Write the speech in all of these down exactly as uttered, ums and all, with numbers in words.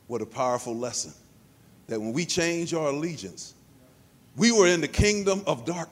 What a powerful lesson. That when we change our allegiance, we were in the kingdom of darkness.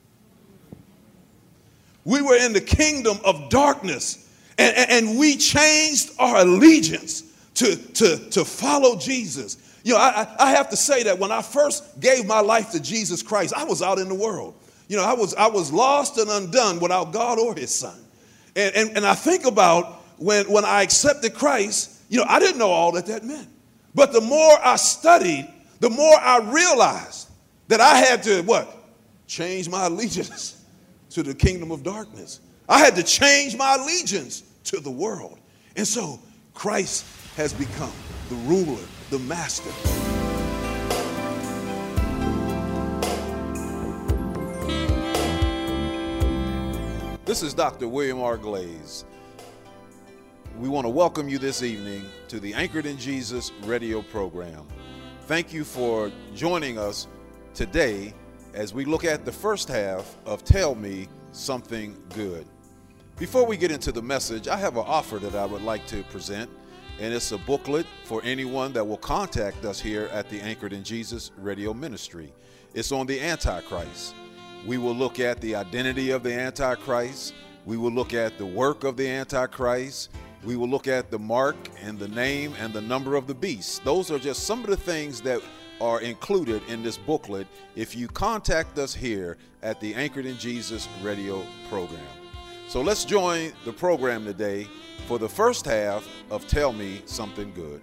We were in the kingdom of darkness, and, and, and we changed our allegiance to, to, to follow Jesus. You know, I, I have to say that when I first gave my life to Jesus Christ, I was out in the world. You know, I was I was lost and undone without God or his son. And, and, and I think about when, when I accepted Christ, you know, I didn't know all that that meant. But the more I studied, the more I realized that I had to, what? Change my allegiance to the kingdom of darkness. I had to change my allegiance to the world. And so Christ has become the ruler, the master. This is Doctor William R. Glaze. We want to welcome you this evening to the Anchored in Jesus radio program. Thank you for joining us today as we look at the first half of Tell Me Something Good. Before we get into the message, I have an offer that I would like to present, and it's a booklet for anyone that will contact us here at the Anchored in Jesus radio ministry. It's on the Antichrist. We will look at the identity of the Antichrist. We will look at the work of the Antichrist. We will look at the mark and the name and the number of the beast. Those are just some of the things that are included in this booklet if you contact us here at the Anchored in Jesus radio program. So let's join the program today for the first half of Tell Me Something Good.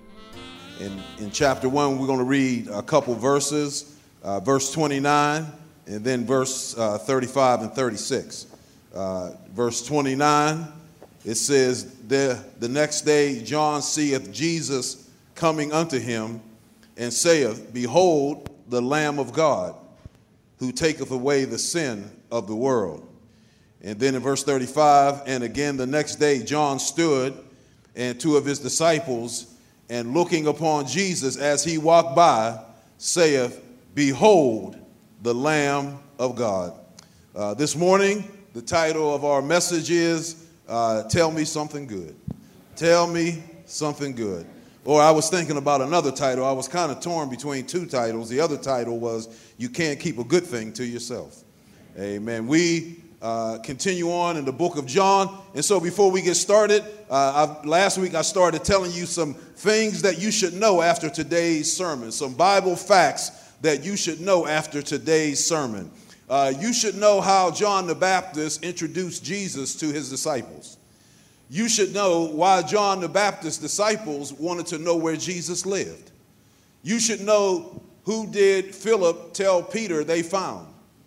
In, in chapter one, we're going to read a couple verses, uh, verse twenty-nine, and then verse uh, thirty-five and thirty-six. Uh, verse twenty-nine, it says, the, the next day John seeth Jesus coming unto him, and saith, Behold, the Lamb of God, who taketh away the sin of the world. And then in verse thirty-five, and again the next day John stood, and two of his disciples, and looking upon Jesus as he walked by, saith, Behold, the Lamb of God. Uh, this morning, the title of our message is, uh, Tell Me Something Good. Tell me something good. Or I was thinking about another title. I was kind of torn between two titles. The other title was, You Can't Keep a Good Thing to Yourself. Amen. We uh, continue on in the book of John. And so before we get started, uh, I've, last week I started telling you some things that you should know after today's sermon, some Bible facts that you should know after today's sermon. Uh, you should know how John the Baptist introduced Jesus to his disciples. You should know why John the Baptist's disciples wanted to know where Jesus lived. You should know who did Philip tell Peter they found.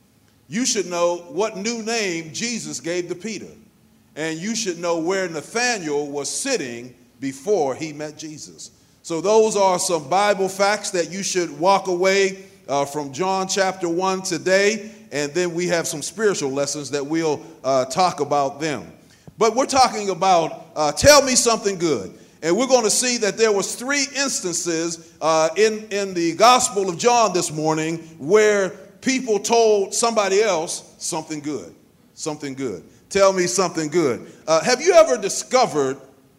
You should know what new name Jesus gave to Peter. And you should know where Nathanael was sitting before he met Jesus. So those are some Bible facts that you should walk away uh, from John chapter one today. And then we have some spiritual lessons that we'll uh, talk about them. But we're talking about uh, Tell Me Something Good. And we're going to see that there was three instances uh, in, in the Gospel of John this morning where people told somebody else something good. Something good. Tell me something good. Uh, have you ever discovered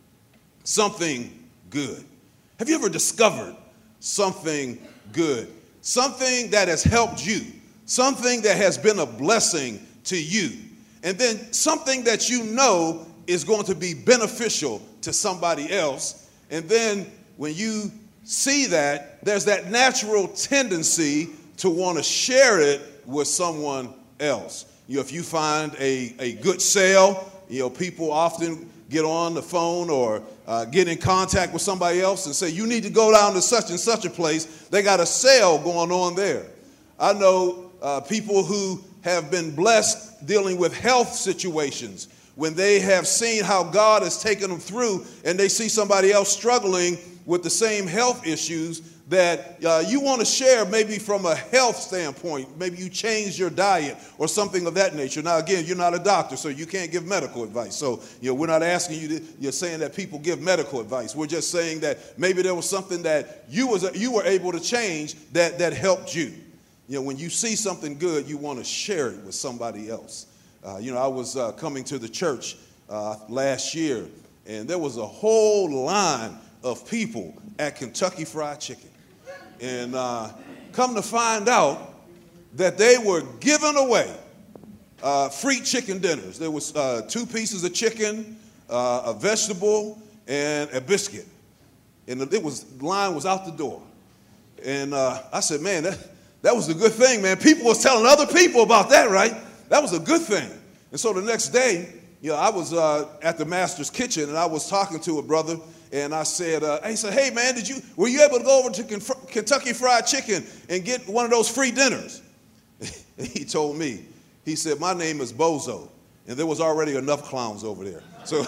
something good? Have you ever discovered something good? Something that has helped you. Something that has been a blessing to you. And then something that you know is going to be beneficial to somebody else. And then when you see that, there's that natural tendency to want to share it with someone else. You know, if you find a, a good sale, you know, people often get on the phone or uh, get in contact with somebody else and say, you need to go down to such and such a place. They got a sale going on there. I know uh, people who have been blessed dealing with health situations when they have seen how God has taken them through and they see somebody else struggling with the same health issues that uh, you want to share maybe from a health standpoint. Maybe you change your diet or something of that nature. Now, again, you're not a doctor, so you can't give medical advice. So, you know, we're not asking you to, you're saying that people give medical advice. We're just saying that maybe there was something that you was you were able to change that, that helped you. You know, when you see something good, you want to share it with somebody else. Uh, you know, I was uh, coming to the church uh, last year, and there was a whole line of people at Kentucky Fried Chicken. And uh, come to find out that they were giving away uh, free chicken dinners. There was uh, two pieces of chicken, uh, a vegetable, and a biscuit. And it was, the line was out the door. And uh, I said, man, that, that was a good thing, man. People was telling other people about that, right? That was a good thing. And so the next day, you know, I was uh, at the master's kitchen, and I was talking to a brother, and I said, uh, he said, hey, man, did you, were you able to go over to Conf- Kentucky Fried Chicken and get one of those free dinners? He told me, he said, my name is Bozo, and there was already enough clowns over there. So,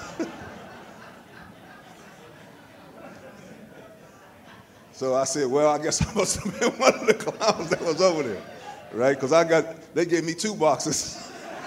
so I said, well, I guess I must have been one of the clowns that was over there, right? Because I got, they gave me two boxes.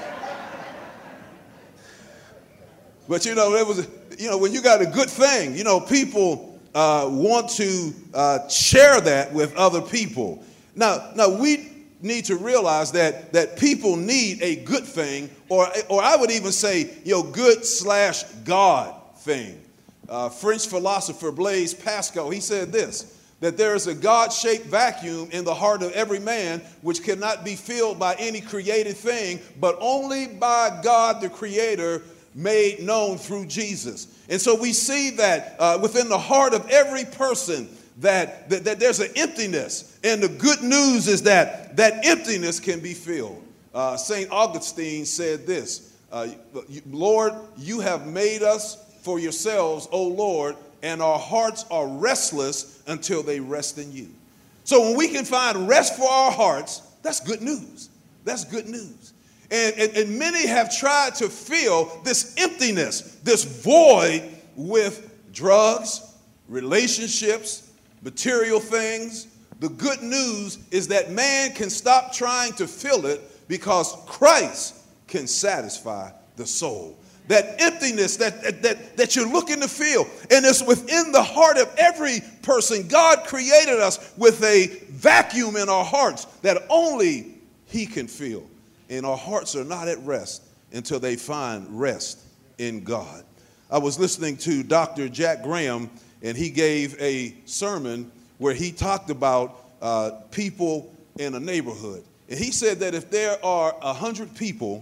But, you know, it was, you know, when you got a good thing, you know, people uh, want to uh, share that with other people. Now, now we need to realize that that people need a good thing, or or I would even say, you know, good slash God thing. Uh, French philosopher Blaise Pascal, he said this, that there is a God-shaped vacuum in the heart of every man which cannot be filled by any created thing, but only by God the Creator, made known through Jesus. And so we see that uh, within the heart of every person that, that, that there's an emptiness. And the good news is that that emptiness can be filled. Uh, Saint Augustine said this, uh, Lord, you have made us for yourselves, O Lord, and our hearts are restless until they rest in you. So when we can find rest for our hearts, that's good news. That's good news. And, and, and many have tried to fill this emptiness, this void with drugs, relationships, material things. The good news is that man can stop trying to fill it because Christ can satisfy the soul. That emptiness that, that, that you're looking to fill, and it's within the heart of every person. God created us with a vacuum in our hearts that only He can fill. And our hearts are not at rest until they find rest in God. I was listening to Doctor Jack Graham, and he gave a sermon where he talked about uh, people in a neighborhood. And he said that if there are a hundred people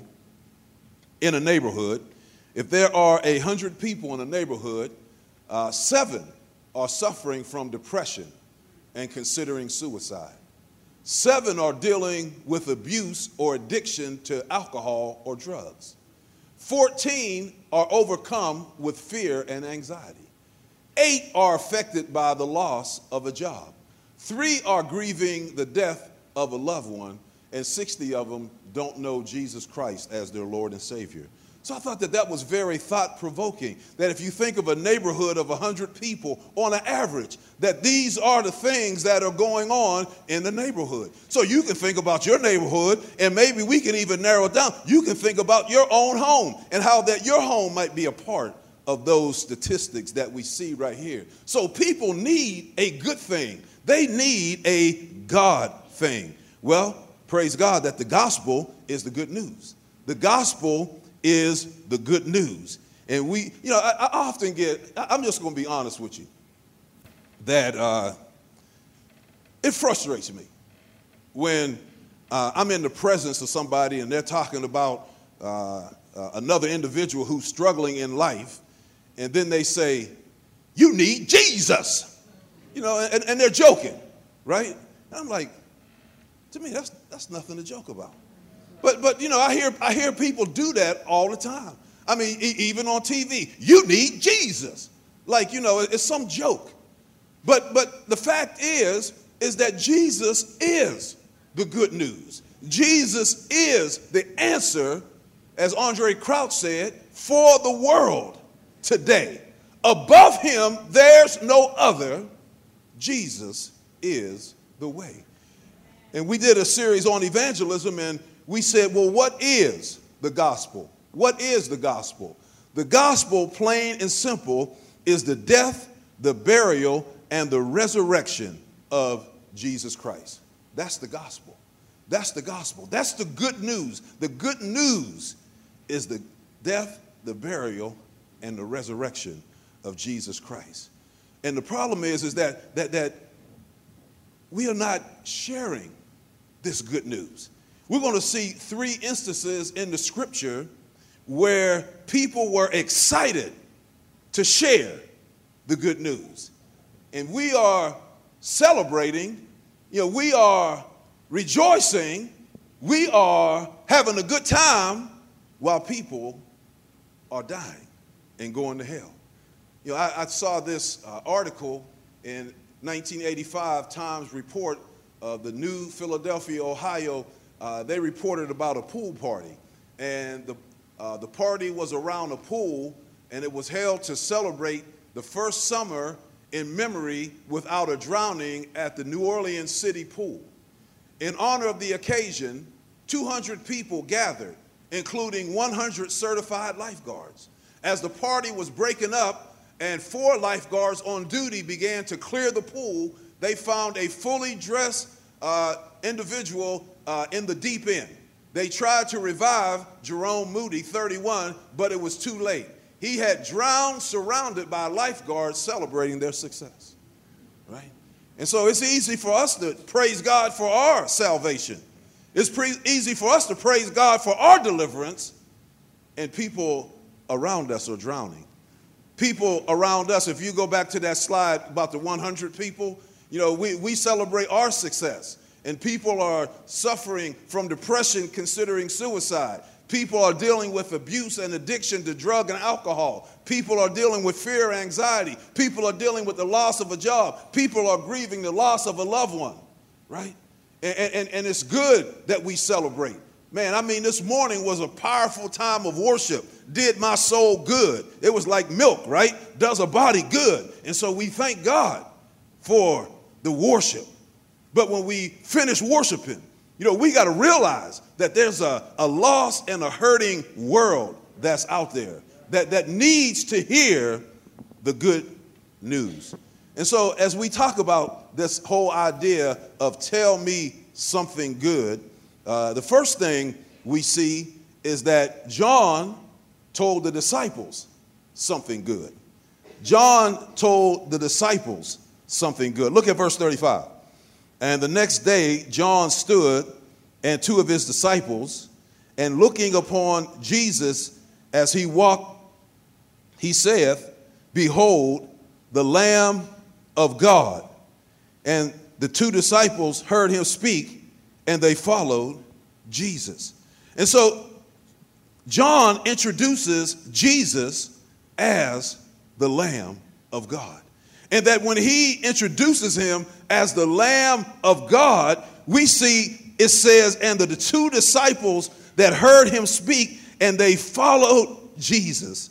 in a neighborhood, if there are a hundred people in a neighborhood, uh, seven are suffering from depression and considering suicide. Seven are dealing with abuse or addiction to alcohol or drugs. Fourteen are overcome with fear and anxiety. Eight are affected by the loss of a job. Three are grieving the death of a loved one, and sixty of them don't know Jesus Christ as their Lord and Savior. So I thought that that was very thought-provoking, that if you think of a neighborhood of one hundred people on an average, that these are the things that are going on in the neighborhood. So you can think about your neighborhood, and maybe we can even narrow it down. You can think about your own home and how that your home might be a part of those statistics that we see right here. So people need a good thing. They need a God thing. Well, praise God that the gospel is the good news. The gospel is the good news. And we, you know, I, I often get, I'm just going to be honest with you, that uh, it frustrates me when uh, I'm in the presence of somebody and they're talking about uh, uh, another individual who's struggling in life, and then they say, you need Jesus, you know, and, and they're joking, right? And I'm like, to me, that's that's nothing to joke about. But, but you know, I hear I hear people do that all the time. I mean, e- even on T V, you need Jesus. Like, you know, it's some joke. But but the fact is, is that Jesus is the good news. Jesus is the answer, as Andre Crouch said, for the world today. Above him, there's no other. Jesus is the way. And we did a series on evangelism, and we said, well, what is the gospel? What is the gospel? The gospel, plain and simple, is the death, the burial, and the resurrection of Jesus Christ. That's the gospel. That's the gospel. That's the good news. The good news is the death, the burial, and the resurrection of Jesus Christ. And the problem is, is that, that, that we are not sharing this good news. We're going to see three instances in the scripture where people were excited to share the good news. And we are celebrating, you know, we are rejoicing, we are having a good time while people are dying and going to hell. You know, I, I saw this uh, article in nineteen eighty-five Times report of the New Philadelphia, Ohio. Uh, they reported about a pool party, and the uh, the party was around a pool, and it was held to celebrate the first summer in memory without a drowning at the New Orleans City Pool. In honor of the occasion, two hundred people gathered, including one hundred certified lifeguards. As the party was breaking up and four lifeguards on duty began to clear the pool, they found a fully dressed uh, individual uh, in the deep end. They tried to revive Jerome Moody, thirty-one, but it was too late. He had drowned, surrounded by lifeguards celebrating their success, right? And so it's easy for us to praise God for our salvation. It's pre- easy for us to praise God for our deliverance, and people around us are drowning. People around us, if you go back to that slide about the one hundred people, you know, we, we celebrate our success, and people are suffering from depression, considering suicide. People are dealing with abuse and addiction to drug and alcohol. People are dealing with fear and anxiety. People are dealing with the loss of a job. People are grieving the loss of a loved one, right? And, and, and it's good that we celebrate. Man, I mean, this morning was a powerful time of worship. Did my soul good. It was like milk, right? Does a body good. And so we thank God for the worship. But when we finish worshiping, you know, we got to realize that there's a, a lost and a hurting world that's out there that, that needs to hear the good news. And so as we talk about this whole idea of tell me something good, uh, the first thing we see is that John told the disciples something good. John told the disciples something good. Look at verse thirty-five. And the next day, John stood and two of his disciples, and looking upon Jesus as he walked, he saith, Behold, the Lamb of God. And the two disciples heard him speak, and they followed Jesus. And so John introduces Jesus as the Lamb of God. And that when he introduces him as the Lamb of God, we see it says, and the, the two disciples that heard him speak, and they followed Jesus.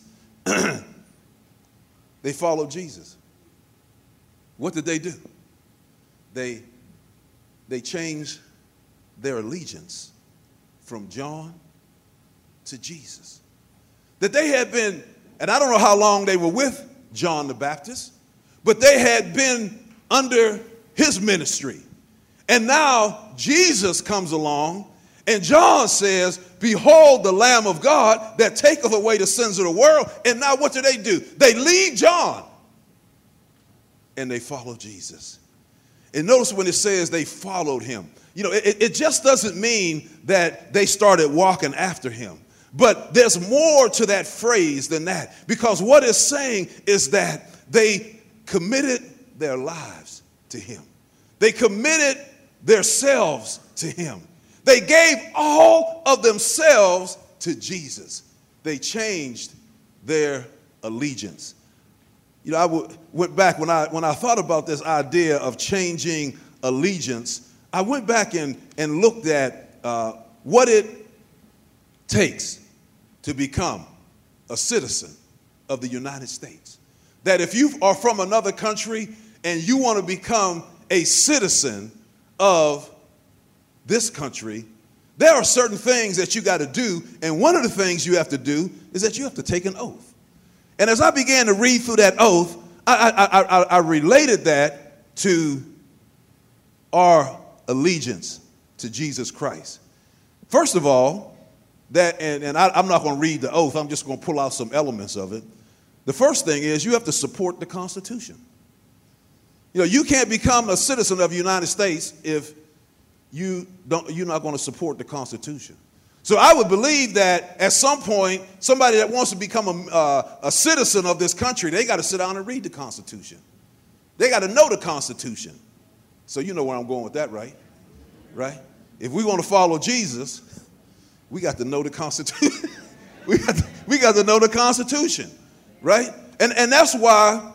They followed Jesus. What did they do? They, they changed their allegiance from John to Jesus. That they had been, and I don't know how long they were with John the Baptist, but they had been under his ministry. And now Jesus comes along, and John says, Behold the Lamb of God that taketh away the sins of the world. And now what do they do? They leave John and they follow Jesus. And notice when it says they followed him, you know, it, it just doesn't mean that they started walking after him. But there's more to that phrase than that, because what it's saying is that they committed their lives to him. They committed themselves to him. They gave all of themselves to Jesus. They changed their allegiance. You know, I w- went back when I when I thought about this idea of changing allegiance. I went back and, and looked at uh, what it takes to become a citizen of the United States. That if you are from another country and you want to become a citizen of this country, there are certain things that you got to do. And one of the things you have to do is that you have to take an oath. And as I began to read through that oath, I, I, I, I related that to our allegiance to Jesus Christ. First of all, that, and, and I, I'm not going to read the oath, I'm just going to pull out some elements of it. The first thing is you have to support the Constitution. You know, you can't become a citizen of the United States if you don't, you're not going to support the Constitution. So I would believe that at some point, somebody that wants to become a, uh, a citizen of this country, they got to sit down and read the Constitution. They got to know the Constitution. So you know where I'm going with that, right? Right? If we want to follow Jesus, we got to know the Constitution. we, got to, we got to know the Constitution, right? And, and that's why,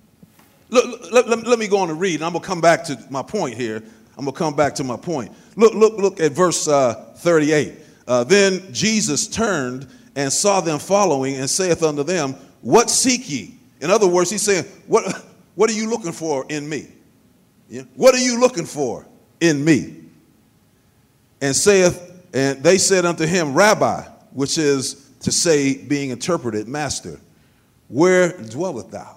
look, let, let, let me go on and read, and I'm going to come back to my point here. I'm going to come back to my point. Look, look, look at verse uh, thirty-eight. Uh, then Jesus turned and saw them following and saith unto them, what seek ye? In other words, he's saying, what, what are you looking for in me? Yeah? What are you looking for in me? And saith, and they said unto him, Rabbi, which is to say, being interpreted, Master, where dwellest thou?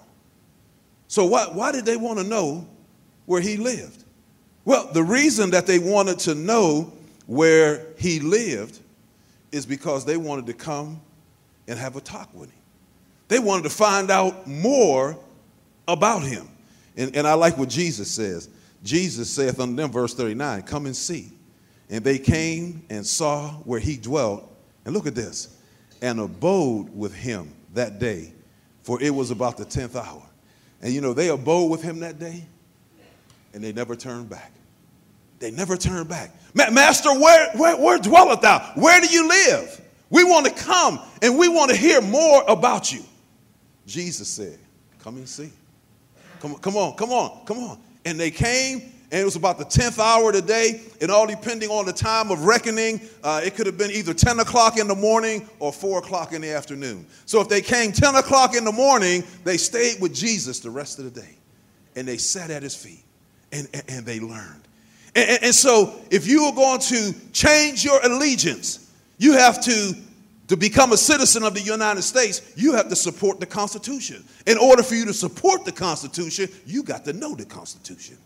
So why, why did they want to know where he lived? Well, the reason that they wanted to know where he lived is because they wanted to come and have a talk with him. They wanted to find out more about him. And, and I like what Jesus says. Jesus saith unto them, verse thirty-nine, come and see. And they came and saw where he dwelt. And look at this. And abode with him that day, for it was about the tenth hour. And you know, they abode with him that day, and they never turned back. They never turned back. Master, where, where, where dwelleth thou? Where do you live? We want to come and we want to hear more about you. Jesus said, come and see. Come, come on, come on, come on. And they came, and it was about the tenth hour of the day, and all depending on the time of reckoning, uh, it could have been either ten o'clock in the morning or four o'clock in the afternoon. So if they came ten o'clock in the morning, they stayed with Jesus the rest of the day, and they sat at his feet, and, and, and they learned. And, and so if you are going to change your allegiance, you have to, to become a citizen of the United States, you have to support the Constitution. In order for you to support the Constitution, you got to know the Constitution.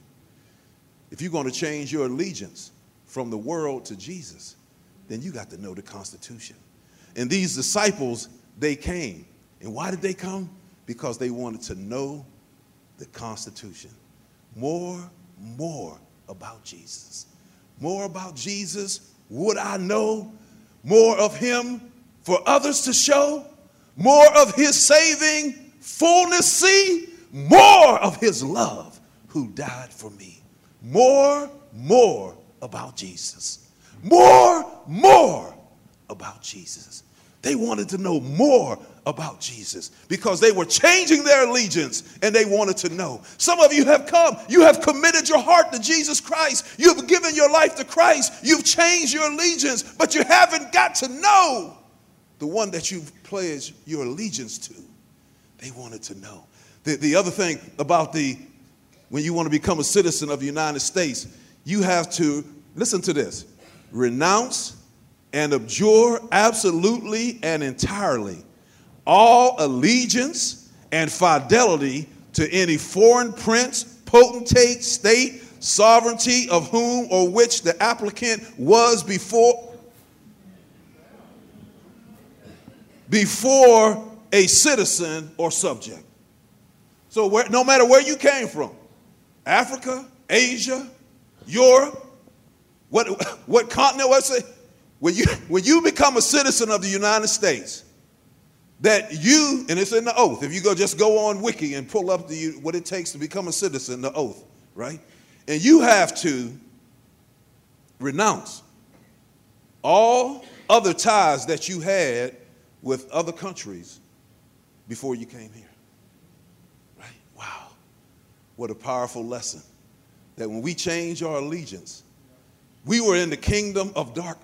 If you're going to change your allegiance from the world to Jesus, then you got to know the Constitution. And these disciples, they came. And why did they come? Because they wanted to know the Constitution. More, more about Jesus. More about Jesus. Would I know more of him for others to show? More of his saving fullness see? More of his love who died for me. More, more about Jesus. More, more about Jesus. They wanted to know more about Jesus because they were changing their allegiance and they wanted to know. Some of you have come. You have committed your heart to Jesus Christ. You've given your life to Christ. You've changed your allegiance, but you haven't got to know the one that you've pledged your allegiance to. They wanted to know. The, the other thing about the when you want to become a citizen of the United States, you have to, listen to this, renounce and abjure absolutely and entirely all allegiance and fidelity to any foreign prince, potentate, state, sovereignty of whom or which the applicant was before, before a citizen or subject. So where, no matter where you came from, Africa, Asia, Europe, what, what continent, what's it? When you, when you become a citizen of the United States, that you, and it's in the oath, if you go just go on Wiki and pull up the, what it takes to become a citizen, the oath, right? And you have to renounce all other ties that you had with other countries before you came here. Right? Wow. What a powerful lesson. That when we change our allegiance, we were in the kingdom of darkness.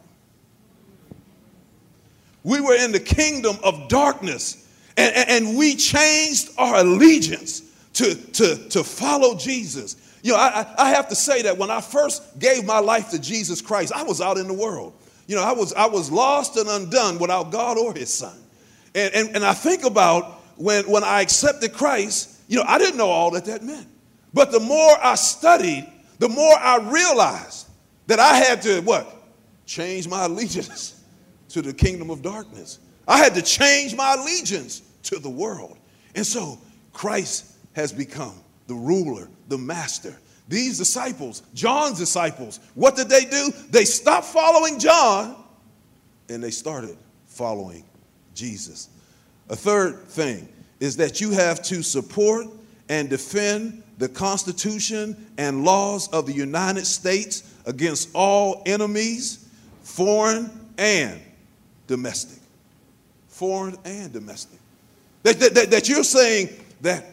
We were in the kingdom of darkness, and, and, and we changed our allegiance to, to, to follow Jesus. You know, I, I have to say that when I first gave my life to Jesus Christ, I was out in the world. You know, I was, I was lost and undone without God or his son. And, and, and I think about when, when I accepted Christ, you know, I didn't know all that that meant. But the more I studied, the more I realized that I had to, what? Change my allegiance to the kingdom of darkness. I had to change my allegiance to the world. And so Christ has become the ruler, the master. These disciples, John's disciples, what did they do? They stopped following John and they started following Jesus. A third thing is that you have to support and defend the Constitution and laws of the United States against all enemies, foreign and domestic. Foreign and domestic. That, that, that you're saying that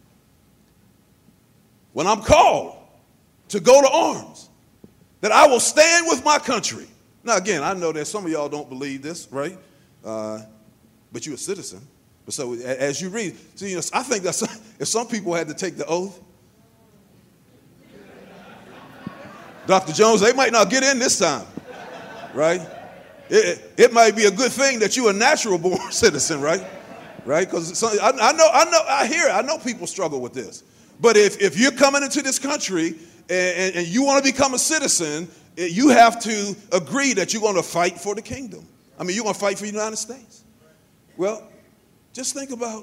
when I'm called to go to arms, that I will stand with my country. Now, again, I know that some of y'all don't believe this, right? Uh, but you're a citizen. But so as you read, see, you know, I think that if some people had to take the oath, Doctor Jones, they might not get in this time, right? It, it might be a good thing that you're a natural-born citizen, right? Right? Because I, I know, I know, I hear, it. I know people struggle with this. But if, if you're coming into this country and, and, and you want to become a citizen, you have to agree that you're going to fight for the kingdom. I mean, you're going to fight for the United States. Well, just think about,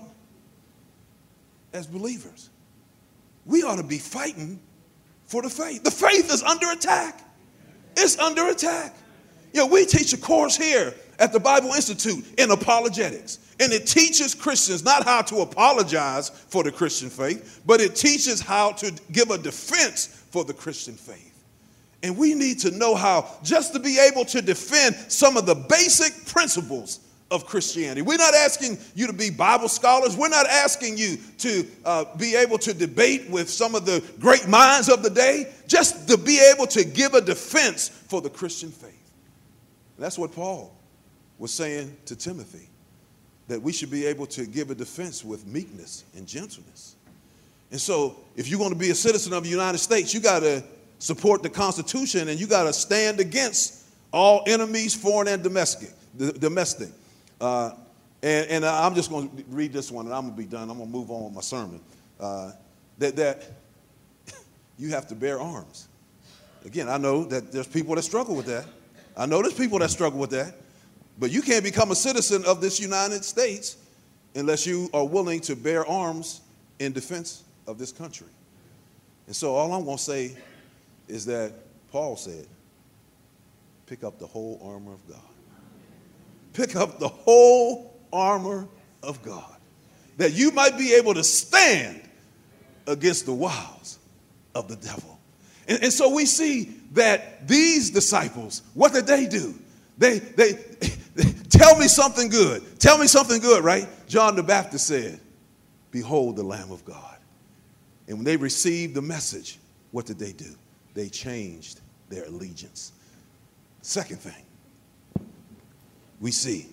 as believers, we ought to be fighting for the faith. The faith is under attack. It's under attack. You know, we teach a course here at the Bible Institute in apologetics. And it teaches Christians not how to apologize for the Christian faith, but it teaches how to give a defense for the Christian faith. And we need to know how just to be able to defend some of the basic principles of Christianity. We're not asking you to be Bible scholars. We're not asking you to uh, be able to debate with some of the great minds of the day, just to be able to give a defense for the Christian faith. And that's what Paul was saying to Timothy, that we should be able to give a defense with meekness and gentleness. And so if you're going to be a citizen of the United States, you got to support the Constitution and you got to stand against all enemies, foreign and domestic. domestic. Uh, and, and I'm just going to read this one and I'm going to be done. I'm going to move on with my sermon. Uh, that, that you have to bear arms. Again, I know that there's people that struggle with that. I know there's people that struggle with that. But you can't become a citizen of this United States unless you are willing to bear arms in defense of this country. And so all I'm going to say is that Paul said, pick up the whole armor of God. Pick up the whole armor of God, that you might be able to stand against the wiles of the devil. And, and so we see that these disciples, what did they do? They, they, tell me something good. Tell me something good, right? John the Baptist said, behold the Lamb of God. And when they received the message, what did they do? They changed their allegiance. Second thing, we see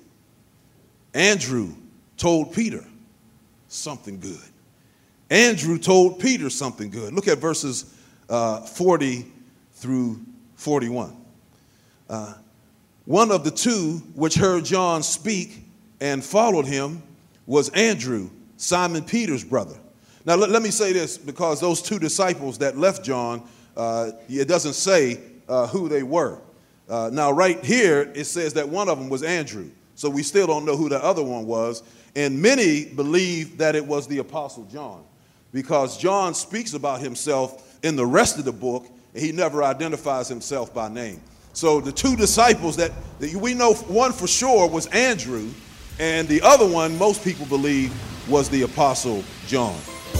Andrew told Peter something good. Andrew told Peter something good. Look at verses uh, forty through forty-one. Uh, One of the two which heard John speak and followed him was Andrew, Simon Peter's brother. Now, let, let me say this, because those two disciples that left John, uh, it doesn't say uh, who they were. Uh, now, right here, it says that one of them was Andrew. So we still don't know who the other one was. And many believe that it was the Apostle John, because John speaks about himself in the rest of the book, and he never identifies himself by name. So the two disciples that, that we know, one for sure was Andrew, and the other one, most people believe, was the Apostle John.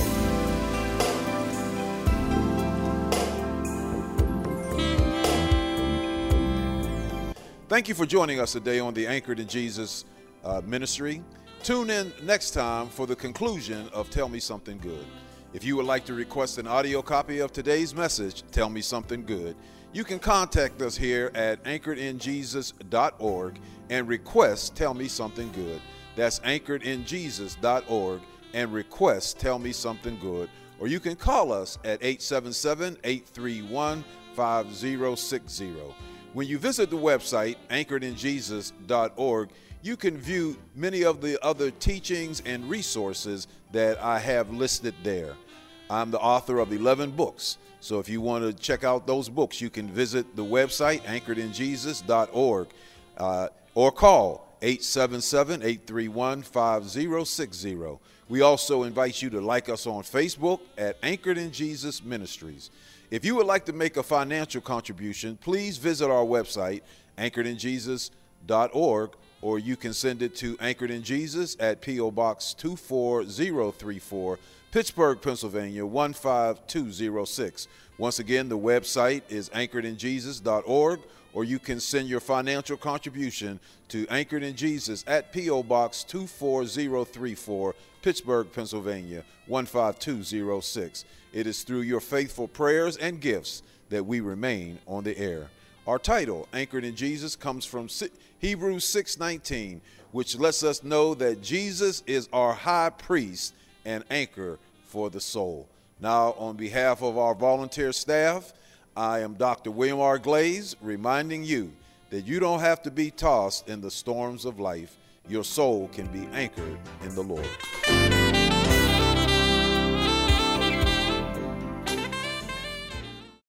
Thank you for joining us today on the Anchored in Jesus uh, ministry. Tune in next time for the conclusion of Tell Me Something Good. If you would like to request an audio copy of today's message, Tell Me Something Good, you can contact us here at anchored in jesus dot org and request Tell Me Something Good. That's anchored in jesus dot org and request Tell Me Something Good. Or you can call us at eight seven seven, eight three one, five zero six zero. When you visit the website, anchored in jesus dot org, you can view many of the other teachings and resources that I have listed there. I'm the author of eleven books. So if you want to check out those books, you can visit the website, anchored in jesus dot org, uh, or call eight seven seven, eight three one, five zero six zero. We also invite you to like us on Facebook at Anchored in Jesus Ministries. If you would like to make a financial contribution, please visit our website, anchored in jesus dot org, or you can send it to Anchored in Jesus at P O Box two four zero three four, Pittsburgh, Pennsylvania one five two zero six. Once again, the website is anchored in jesus dot org, or you can send your financial contribution to Anchored in Jesus at P O Box two four zero three four, Pittsburgh, Pennsylvania one five two zero six. It is through your faithful prayers and gifts that we remain on the air. Our title, Anchored in Jesus, comes from Hebrews six nineteen, which lets us know that Jesus is our high priest and anchor for the soul. Now, on behalf of our volunteer staff, I am Doctor William R. Glaze, reminding you that you don't have to be tossed in the storms of life. Your soul can be anchored in the Lord.